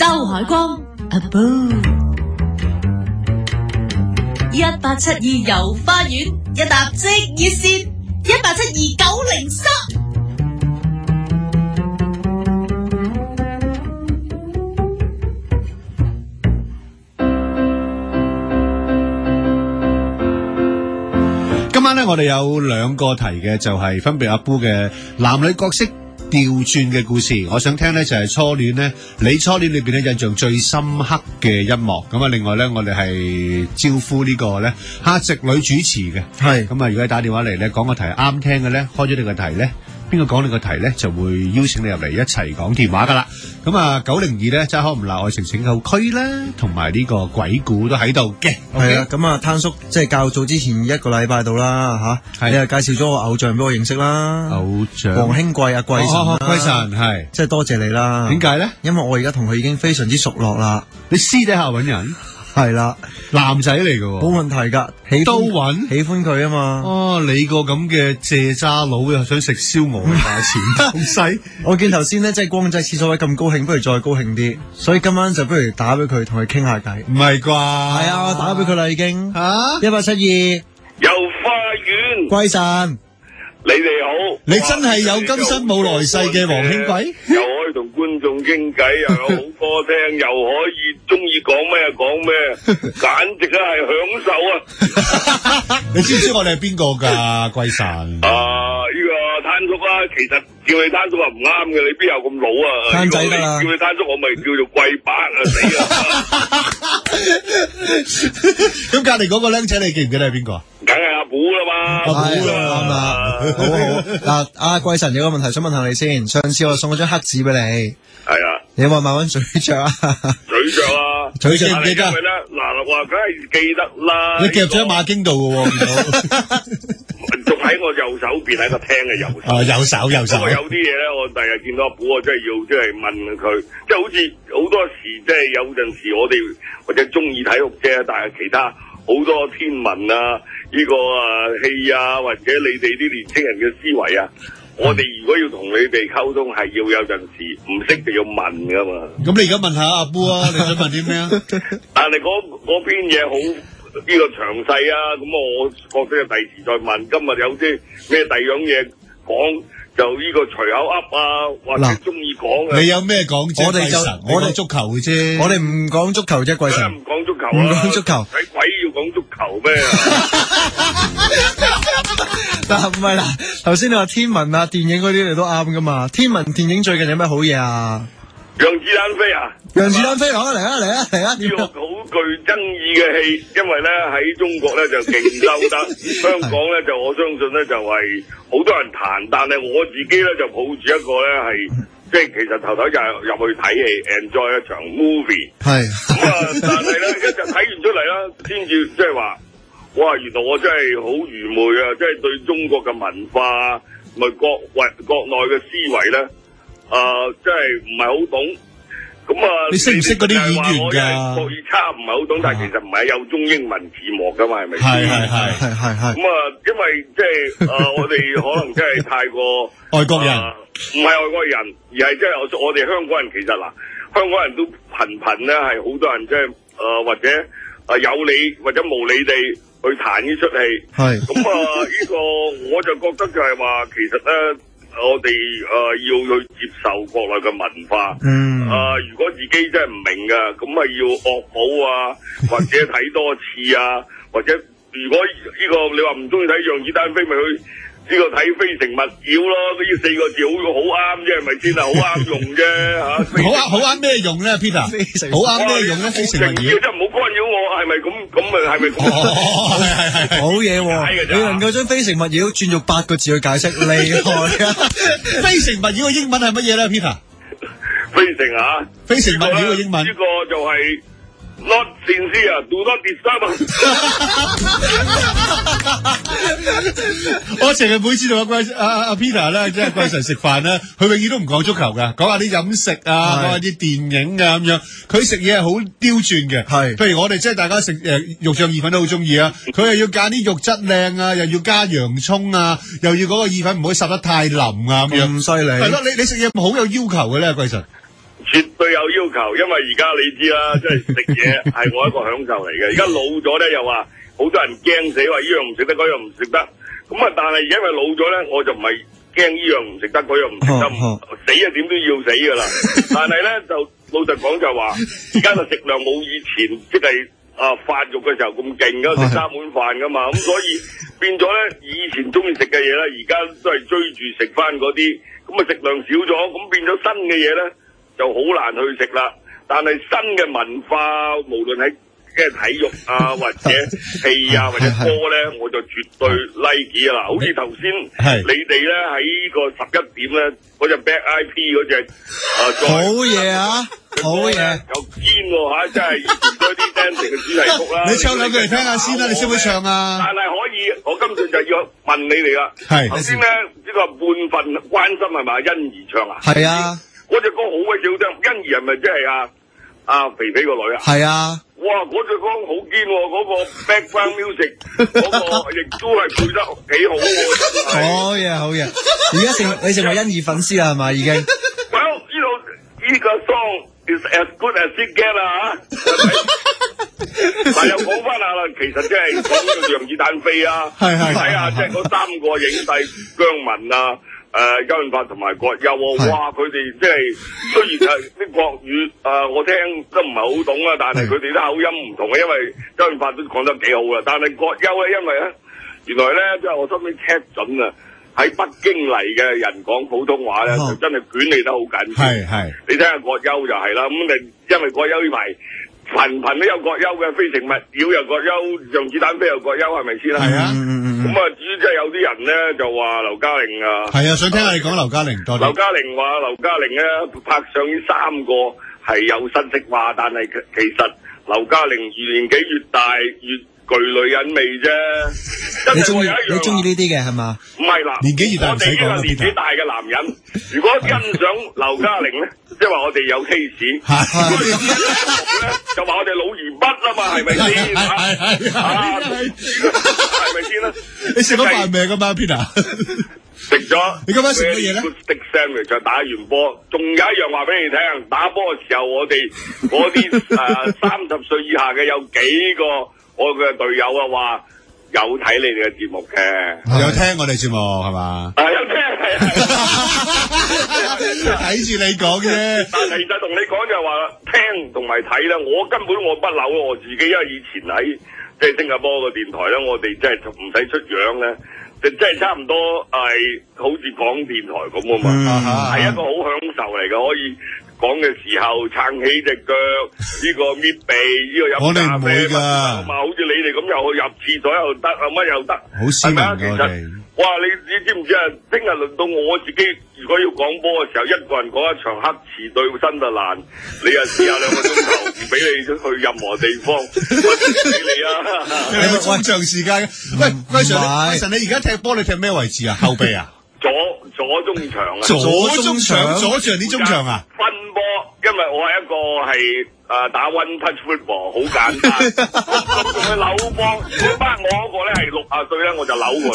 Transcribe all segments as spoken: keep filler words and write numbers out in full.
周海光阿 Boo， 一八七二遊花園，一搭即熱線，一八七二九零三。 今晚咧，我哋有兩個題嘅，就係、是、分別阿 Boo 嘅男女角色調轉嘅故事。我想聽咧就係、是、初戀咧，你初戀裏邊咧印象最深刻嘅一幕。咁啊，另外咧，我哋係招呼呢個咧客席女主持嘅。係咁啊，如果你打電話嚟咧講個題啱聽嘅咧，開咗你個題咧，邊個講你個題咧，就會邀請你入嚟一齊講電話噶啦。咁啊，九零二咧，真係可唔鬧愛情拯救區啦，同埋呢個鬼故都喺度嘅。 係啊，咁啊，攤叔即係較早之前一個禮拜度啦吓，你又介紹咗個偶像俾我認識啦，偶像黃興貴啊，貴神啦， 貴神係， 即係多謝你啦。 點解咧？因為我而家同佢已經非常之熟絡啦。 你私底下搵人？ 係啦， 男仔嚟嘅， 冇問題噶， 都搵喜歡佢啊嘛。 哦，你個咁嘅借渣佬又想食燒鵝嘅價錢咁細？ 我見頭先咧，即係光仔廁所位咁高興，不如再高興啲。所以今晚就不如打俾佢，同佢傾下偈。 唔係啩？係啊，我打俾佢啦已經。 吓， 一八七二遊花園， 貴神， 你哋好。 你真係有今生冇來世嘅黃興貴， 又可以同觀眾傾偈，又有好歌聽，又可以中意講咩講咩，簡直啊係享受啊！ 你知唔知我哋係邊個噶？貴神啊，呢個攤叔啊，其實叫你攤叔啊唔啱嘅，你邊有咁老啊？ 攤仔得啦， 叫你攤叔我咪叫做貴伯啊死啊！ 咁隔籬嗰個僆仔你記唔記得係邊個啊？ 梗係阿古啦嘛， 阿古啦，啱啦，好好嗱，阿貴神有個問題想問下你先。上次我送咗張黑紙俾你， 係啊， 你有冇慢慢咀嚼啊？ 咀嚼啊， 咀嚼唔記得？ 嗱話梗係記得啦。 你夾咗喺馬經度嘅喎， 仲喺我右手邊喺個廳嘅右手。 哦，右手右手。 有啲嘢咧，我第日見到阿古，我真係要即係問佢，即係好似好多時，即係有陣時我哋或者中意體育啫，但係其他好多天文啊。呢、這個啊戲啊，或者你哋啲年青人嘅思維啊，嗯、我哋如果要同你哋溝通，係要有陣時唔識就要問噶嘛。咁你而家問下阿 Boo 啊，你想問啲咩啊？ 但係嗰篇嘢好呢、這個詳細啊，咁我覺得第時再問。今日有啲咩第二樣嘢講，就呢個隨口噏啊，或者中意講嘅。 你有咩講啫？ 我哋就我哋足球嘅啫， 我哋唔講足球啫，貴神。 唔講足球， 唔講足球， 睇鬼要講足球咩？ 嗱唔係啦，頭先你話天文啊、電影嗰啲你都啱噶嘛？天文電影最近有咩好嘢啊？ 讓子彈飛啊！ 讓子彈飛，嚟啊嚟啊嚟啊嚟啊！ 呢個好具爭議嘅戲，因為咧喺中國咧就勁收得，香港咧就我相信咧就係好多人彈，但係我自己咧就抱住一個咧係，即係其實頭頭就係入去睇戲 ，enjoy 一場 movie。係咁啊，但係咧一就睇完出嚟啦，先至即係話，哇！原來我真係好愚昧啊！即係對中國嘅文化同埋國為國內嘅思維咧。誒、呃，真係唔係好懂，咁啊， 你識唔識嗰啲演員噶？ 國語差唔係好懂，但係其實唔係有中英文字幕噶嘛，係咪？ 係係係係係係。 咁啊，因為即係誒，我哋可能真係太過外國人， 唔係、呃、外國人，而係即係我我哋香港人，其實嗱，香港人都頻頻咧係好多人即係誒或者誒、呃、有理或者無理地去彈呢出戲。係。咁啊，呢、這個我就覺得就係話，其實咧。我哋誒、呃、要去接受國內嘅文化，嗯，誒、呃、如果自己真係唔明㗎，咁啊要惡補啊，或者睇多次啊，或者如果呢、這個你話唔中意睇讓子彈飛，咪去呢個睇非誠勿擾咯，呢四個字好好啱啫，係咪先啊？好啱用啫嚇，好啱好啱咩用咧 ，Peter？好啱咩用咧？非誠勿擾，即係唔好干擾我，係咪咁？咁咪係咪？ 哦，係係係，好嘢喎！你能夠將非誠勿擾轉做八個字去解釋，厲害啊！ 非誠勿擾嘅英文係乜嘢咧 ，Peter？ 非誠啊！ 非誠勿擾嘅英文， 呢個就係。Not sincere, do not disturb。 我成日每次同阿貴阿阿 Peter 咧，即係貴神食飯咧，佢永遠都唔講足球噶，講下啲飲食啊，講下啲電影啊咁樣。佢食嘢係好刁鑽嘅，係。譬如我哋即係大家食誒肉醬意粉都好中意啊，佢又要揀啲肉質靚啊，又要加洋葱啊，又要嗰個意粉唔可以烚得太腍啊咁樣。咁犀利。係咯，你你食嘢好有要求嘅咧，貴神。 絕對有要求，因為而家你知啦，即係食嘢係我一個享受嚟嘅。而家老咗咧，又話好多人驚死，話呢樣唔食得，嗰樣唔食得。咁啊，但係因為老咗咧，我就唔係驚呢樣唔食得，嗰樣唔食得，死啊點都要死噶啦。但係咧就老實講就話，而家嘅食量冇以前即係啊發育嘅時候咁勁噶，食三碗飯噶嘛。咁所以變咗咧，以前中意食嘅嘢咧，而家都係追住食翻嗰啲。咁啊食量少咗，咁變咗新嘅嘢咧就好難去食啦。但係新嘅文化，無論喺嘅體育啊，或者戲啊，或者歌咧，我就絕對 like 啦。好似頭先你哋咧喺個十一點咧，嗰隻 Black Eyed Peas嗰隻啊， 好嘢啊，好嘢， 有堅喎嚇，真係以前嗰啲 dancing 嘅主題曲啦。 你唱兩句嚟聽下先啦，你識唔識唱啊？ 但係可以，我今次就要問你哋啦。 係頭先咧呢個半份關心係咪欣宜唱啊？ 係啊， 嗰隻歌好鬼少聽。欣宜係咪即係啊啊肥肥個女啊？ 係啊。 哇！嗰隻歌好堅喎，嗰個 background music 嗰個亦都係配得幾好喎，真係。 好嘢，好嘢！而家成你成為欣宜粉絲啦，係咪已經 ？Well，呢度呢個 song is as good as it get 啦嚇。但又講翻下啦，其實即係講呢個讓子彈飛啊， 係係睇下即係嗰三個影帝姜文啊。誒周潤發同埋葛優喎，哇！佢哋即係雖然係啲國語誒、呃，我聽都唔係好懂啦，但係佢哋啲口音唔同嘅，因為周潤發都講得幾好啦。但係葛優咧，因為咧原來咧即係我身邊 check 準啊，喺北京嚟嘅人講普通話咧，就真係捲你得好緊。係係，你睇下葛優就係啦，咁你因為葛優呢排頻頻都有葛優嘅，非誠勿擾又葛優，讓子彈飛又葛優，係咪先啦？係啊。咁啊，至於即係有啲人咧就話劉嘉玲啊， 係啊，想聽下你講劉嘉玲多啲。 劉嘉玲話劉嘉玲咧拍上呢三個係有新式話，但係其實劉嘉玲越年紀越大越具女人味啫。 你中意你中意呢啲嘅係嘛？ 唔係啦， 年紀越大唔使講啦。 我哋呢個年紀大嘅男人，如果欣賞劉嘉玲咧，即係話我哋有 taste。如果你欣賞咧，就話我哋老而不啦嘛，係咪先？係係係，係咪先啦？ 你食咗飯未㗎嘛，Peter？ 食咗。 你今晚食乜嘢咧 ？Stick sandwich 就打完波，仲有一樣話俾你聽，打波嘅時候我哋嗰啲誒三十歲以下嘅有幾個我嘅隊友啊話。有睇你哋嘅節目嘅， 有聽我哋節目係嘛？ 啊有聽係睇住你講啫。 但係就同你講就係話聽同埋睇咧，我根本我不嬲我自己，因為以前喺即係新加坡個電台咧，我哋即係唔使出樣咧，就即係差唔多係好似講電台咁啊嘛，係、嗯、一個好享受嚟嘅，可以。講嘅時候撐起隻腳，呢、這個搣鼻，呢、這個飲咖啡，咁啊，好似你哋咁又去入廁所又得，啊乜又得， 好斯文嘅我哋。 哇！你你知唔知啊？聽日輪到我自己，如果要講波嘅時候，一個人講一場黑池對新特蘭，你啊試下兩個鐘頭，唔俾你去任何地方，我俾你啊！ 你咪中場時間。喂，威 Sir，威 Sir，你而家踢波你踢咩位置啊？後備啊？ 左左中場啊！ 左中場，左住人啲中場啊！ 分波，因為我係一個係誒打 one touch football，好簡單。我仲去扭波，如果班我嗰個咧係六啊歲咧，我就扭佢。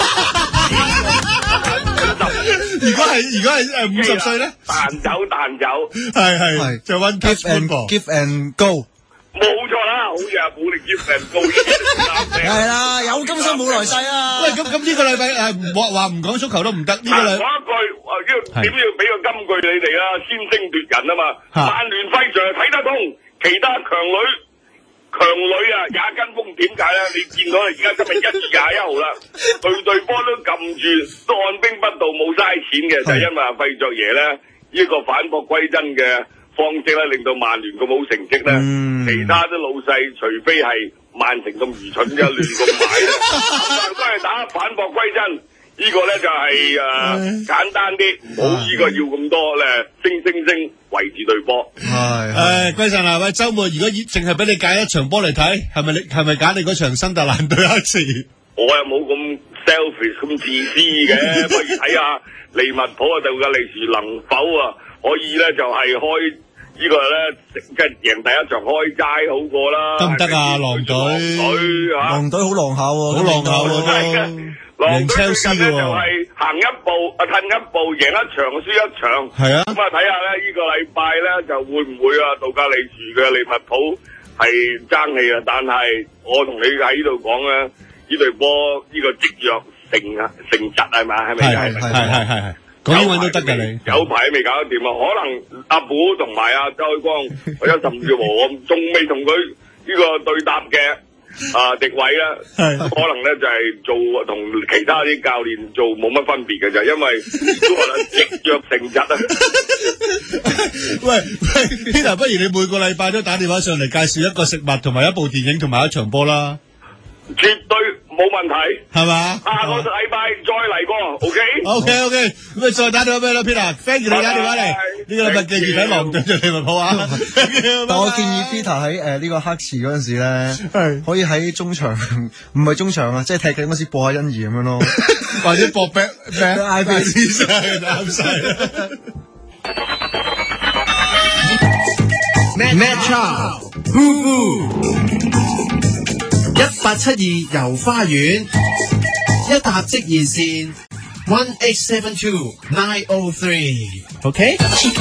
如果係如果係誒五十歲咧， 彈走彈走， 係係就 one touch football，give and go。 冇錯啦，好似阿古力 give and go 呢啲係啦，有今生冇來世啊！ 喂，咁咁呢個禮拜誒話話唔講足球都唔得，呢個禮講一句誒，要點要俾個金句你哋啦，先聲奪人啊嘛！曼聯費上睇得通，其他強女強女啊也跟風，點解咧？你見到而家今日一月廿一號啦，對對波都撳住，都按兵不動，冇嘥錢嘅，就係因為阿費爵爺咧呢個反璞歸真嘅方式咧，令到曼聯咁好成績咧，嗯、其他啲老細除非係曼城咁愚蠢啫，亂咁買，都係打反璞歸真。呢、這個咧就係、是、誒、呃嗯、簡單啲，冇呢個要咁多咧，星星星圍住對波。 係誒，歸神啊！喂，週末如果淨係俾你揀一場波嚟睇，係咪你係咪揀你嗰場新特蘭對黑池？ 我又冇咁 selfish 咁自私嘅，不如睇下利物浦啊對嘅利時能否啊可以咧就係、是、開。呢個咧即係贏第一場開齋好過啦， 得唔得啊？狼隊， 狼隊嚇， 狼隊好狼下喎， 好狼下喎都。 狼隊最近咧就係行一步啊，褪一步，贏一場輸一場。 係啊。 咁啊睇下咧，呢個禮拜咧就會唔會啊？杜格利殊嘅利物浦係爭氣啊！但係我同你喺呢度講咧，呢隊波呢個積弱成啊成疾係咪？係咪？ 係係係係係。講英文都得㗎你。 有排未搞得掂啊！可能阿古同埋阿周海光或者甚至乎我仲未同佢呢個對答嘅。啊，迪偉咧，可能咧就係、是、做同其他啲教練做冇乜分別嘅啫，因為都話啦，積弱成疾啊。 喂喂 ，Peter， 不如你每個禮拜都打電話上嚟介紹一個食物同埋一部電影同埋一場波啦。 絕對冇問題， 係嘛？ 下個禮拜再嚟過 ，OK？OK OK， 咁啊再打電話俾你啦 ，Peter，thank you 你打電話嚟，呢個禮拜記住睇狼隊對利物浦啊！ 但我建議 Peter 喺誒呢個黑池嗰陣時咧，可以喺中場，唔係中場啊，即係踢緊嗰時播下欣宜咁樣咯， 或者播 back back I P C 上啱晒。 Match Up，Hoo Hoo。一八七二遊花園，一搭即熱線 one eight seven two nine oh three，OK？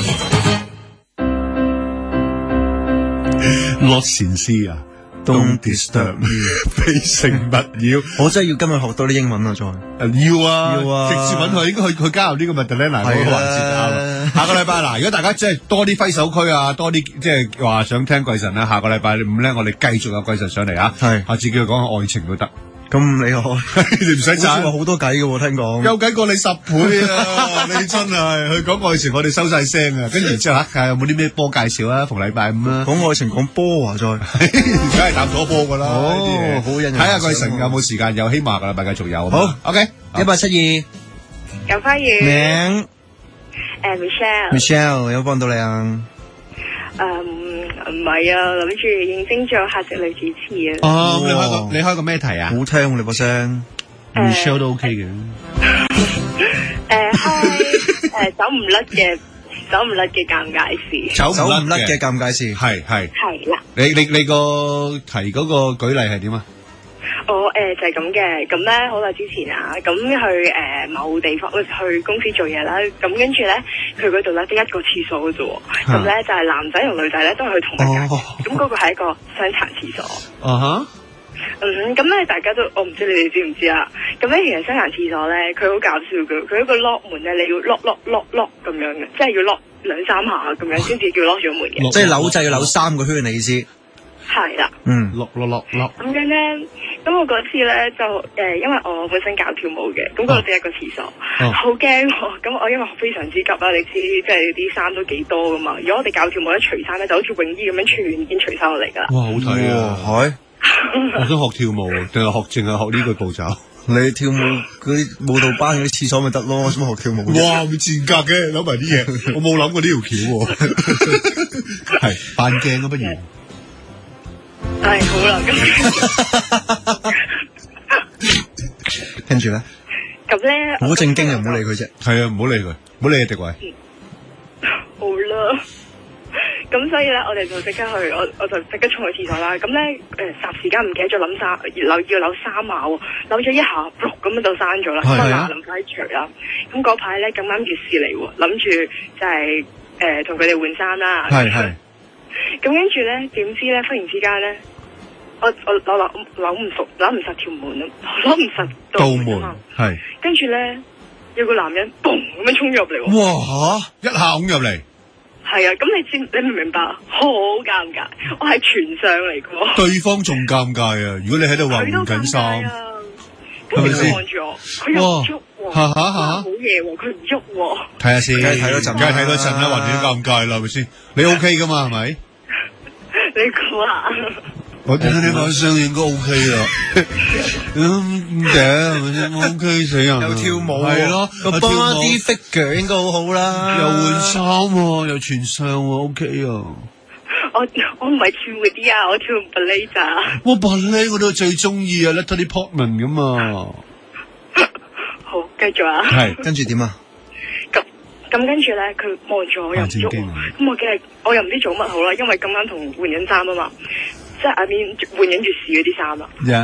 洛禪師啊 ，Don't disturb me， 非誠勿擾。 我真係要今日學多啲英文啊，再要啊，要啊，直接揾佢，應該去去加入呢個 Madalena 嗰個環節啊。下個禮拜嗱，如果大家即係多啲揮手區啊，多啲即係話想聽貴神咧，下個禮拜五咧，我哋繼續有貴神上嚟啊。係，下次叫佢講下愛情都得。咁你好，你唔使賺，好多計嘅喎，聽講有計過你十倍啊！你真係去講愛情，我哋收晒聲啊！跟住之後嚇，有冇啲咩波介紹啊？逢禮拜五啊，講愛情講波啊，再梗係搭咗波噶啦！哦，好引人睇下貴神有冇時間，有希望噶啦，咪繼續有。好 ，OK， 一八七二遊花園名誒 Michelle，Michelle 有幫到你啊？誒唔係啊，諗住應徵做客席女主持啊。哦，你開個你開個咩題啊？好聽你把聲 ，Michelle 都 OK 嘅。誒開誒走唔甩嘅走唔甩嘅尷尬事，走唔甩嘅尷尬事，係係係啦。你你你個題嗰個舉例係點啊？我誒、呃、就係咁嘅，咁咧好耐之前啊，咁去誒、呃、某地方去公司做嘢啦，咁跟住咧佢嗰度咧得一個廁所嘅啫喎，咁咧、啊、就係男仔同女仔咧都係去同一間，咁嗰、哦、個係一個雙層廁所。啊哈。嗯，咁咧大家都我唔知你哋知唔知啊？咁咧其實雙層廁所咧佢好搞笑嘅，佢一個 lock 門咧你要 lock lock lock lock 咁樣嘅，即係要 lock 兩三下咁樣先至叫 lock 咗門嘅。即係扭掣要扭三個圈，你意思？係啦。嗯，lock lock lock lock。咁樣咧。咁我嗰次咧就誒、呃，因為我本身教跳舞嘅，咁嗰度只一個廁所，好驚喎。咁我因為非常之急啦，你知即係啲衫都幾多噶嘛。如果我哋教跳舞一除衫咧，就好似泳衣咁樣全件除晒落嚟噶啦。哇，好睇啊！係，我想學跳舞，定係學淨係學呢個步驟？你跳舞嗰啲舞蹈班嗰啲廁所咪得咯？做乜學跳舞？哇，咁賤格嘅，諗埋啲嘢，我冇諗過呢條橋喎。係扮鏡啊，不如。係好啦，咁跟住咧，咁咧好正經啊，唔好理佢啫。係啊，唔好理佢，唔好理迪偉。好啦，咁所以咧，我哋就即刻去，我我就即刻衝去廁所啦。咁咧，誒，霎時間唔記得咗諗衫，扭要扭衫碼喎，扭咗一下，咁樣就閂咗啦。咁啊，臨快除啦。咁嗰排咧咁啱月事嚟喎，諗住就係誒同佢哋換衫啦。係係。咁跟住咧，點知咧，忽然之間咧，我我扭扭扭唔熟，扭唔實條門啊，扭唔實道門。係。跟住咧，有個男人嘣咁樣衝咗入嚟喎。哇嚇！一下咁入嚟。係啊，咁你知你明唔明白？好尷尬，我係全相嚟嘅。對方仲尷尬啊！如果你喺度話換緊衫，係咪先？望住我，佢又唔喐喎。嚇嚇嚇！好嘢喎，佢唔喐喎。睇下先，梗係睇多陣，梗係睇多陣啦，橫掂都尷尬啦，係咪先？你 OK 噶嘛？係咪？你估下？我覺得你把聲應該 OK 啦。咁嘅係咪先 OK 死人？又跳舞係咯，個 body figure 應該好好啦。又換衫喎，又全相喎 OK 啊！我我唔係跳嗰啲啊，我跳 ballet 咋。我 ballet 我都最中意啊 ，Natalie Portman 咁啊。好，繼續啊。係，跟住點啊？咁咁跟住咧，佢望住我又唔喐，咁我梗係我又唔知做乜好啦，因為咁啱同換緊衫啊嘛。即係阿邊換緊月事嗰啲衫啊，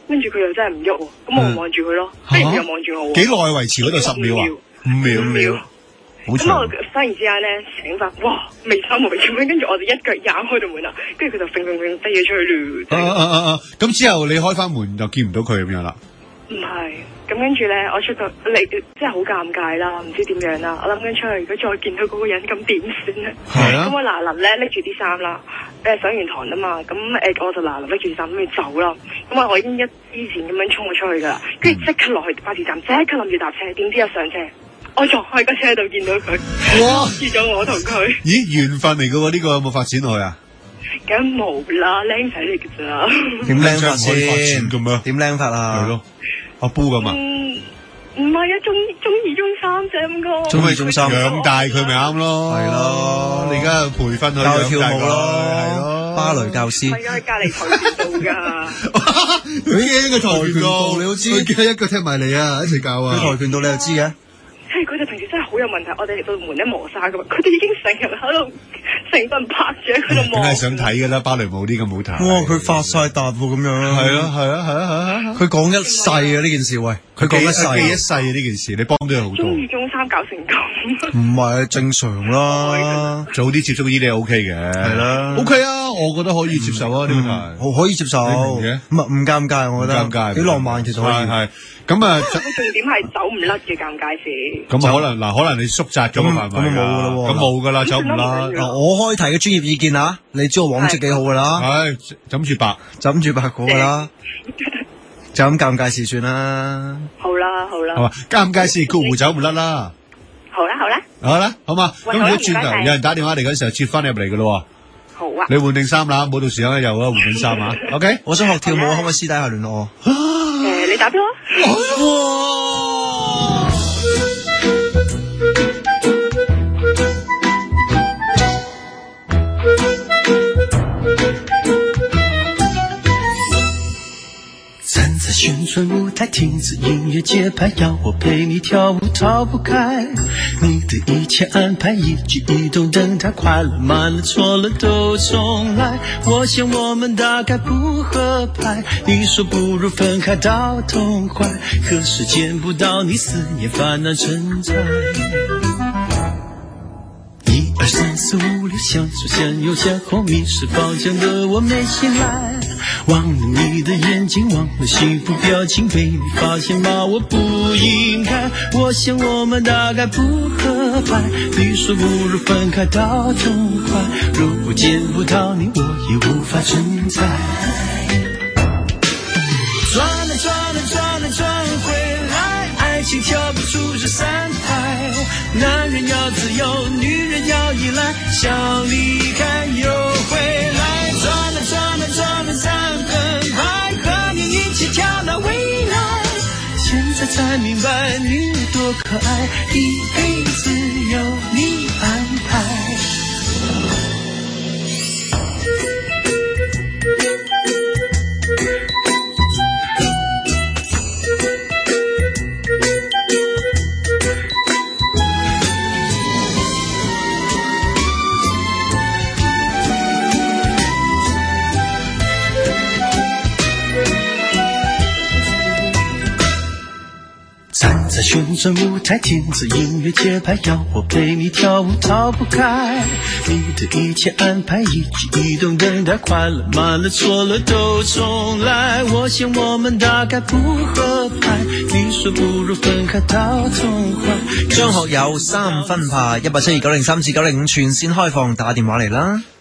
跟住佢又真係唔喐喎，咁我望住佢咯，跟住佢又望住我喎。 幾耐維持嗰度十秒啊？五秒，五秒。 咁我忽然之間咧醒翻，哇，未三冇咁樣，跟住我就一腳踹開道門啦，跟住佢就揈揈揈飛咗出去咯。 啊啊啊啊！咁之後你開翻門就見唔到佢咁樣啦。 唔係，咁跟住咧我出到你，真係好尷尬啦，唔知點樣啦。我諗緊出去，如果再見到嗰個人，咁點算咧？係啊。咁我嗱臨咧拎住啲衫啦，誒上完堂啊嘛，咁誒我就嗱臨拎住衫咁去走啦。咁啊我已經一之前咁樣衝咗出去噶啦，跟住即刻落去巴士站，即刻諗住搭車，點知一上車。我坐喺架車度見到佢，哇！見咗我同佢。 咦，緣分嚟噶喎，呢個有冇發展落去啊？ 梗冇啦，僆仔嚟噶咋？ 點僆法先？ 咁樣？ 點僆法啊？ 係咯，阿煲咁啊？ 嗯，唔係啊，中中二中三啫咁個。 中二中三養大佢咪啱咯？係咯，你而家培訓佢教佢跳舞咯， 係咯， 芭蕾教師。 係啊，喺隔離台拳道㗎。 佢驚個跆拳道， 你都知。 佢驚一腳踢埋嚟啊！一齊教啊！ 佢跆拳道你又知嘅？ 係佢哋平時真係好有問題，我哋到門一磨砂㗎嘛，佢哋已經成日喺度成份拍住喺佢度望。梗係想睇㗎啦，芭蕾舞啲咁好睇。 哇！佢發晒達喎咁樣。 係啊係啊係啊係啊！ 佢講一世啊呢件事，喂，佢講一世記一世啊呢件事，你幫咗佢好多。 中二中三搞成咁。 唔係正常啦， 早啲接觸呢啲係 OK 嘅，係啦 ，OK 啊，我覺得可以接受啊呢個題， 可可以接受嘅，唔唔尷尬，我覺得尷尬， 幾浪漫其實可以係。咁啊， 個重點係走唔甩嘅尷尬事。 咁可能嗱，可能你縮窄咗個範圍，咁冇噶啦，咁冇噶啦，走唔甩。 嗱，我開題嘅專業意見啊，你知我往績幾好噶啦， 係枕住白， 枕住白嗰噶啦，就咁尷尬事算啦。 好啦，好啦。 係嘛，尷尬事括弧走唔甩啦。 好啦，好啦。 好啦，好嘛。咁如果轉頭有人打電話嚟嗰時候，接翻你入嚟噶咯。 好啊。 你換定衫啦，冇到時間又啊換定衫啊。OK。 我想學跳舞，可唔可以私底下聯絡我？ 誒，你打俾我。 站在旋转舞台，听着音乐节拍，要我陪你跳舞逃不开。你的一切安排，一举一动等待，快乐慢了错了都重来。我想我们大概不合拍，你说不如分开到痛快，可是见不到你，思念烦恼成灾。一二三四五六，向左向右向后，迷失方向的我没醒来，忘了你的眼睛，忘了幸福表情，被你发现吗？我不应该，我想我们大概不合拍，你说不如分开到痛快，如果见不到你，我也无法承载。转来转来转来转回来，爱情跳不出这三拍，男人要自由，女人要依赖，想离开又回来，转来转来转来三分拍，和你一起跳到未来，现在才明白你多可爱，一辈子由你安排。站在旋转舞台，听着音乐节拍，要我陪你跳舞逃不开，你的一切安排，一举一动等待，快乐慢了错了都重来，我想我們大概不合拍，你說不如分開到痛快。 張學友三分派，一八七二九零三至九零五全線開放，打電話嚟啦。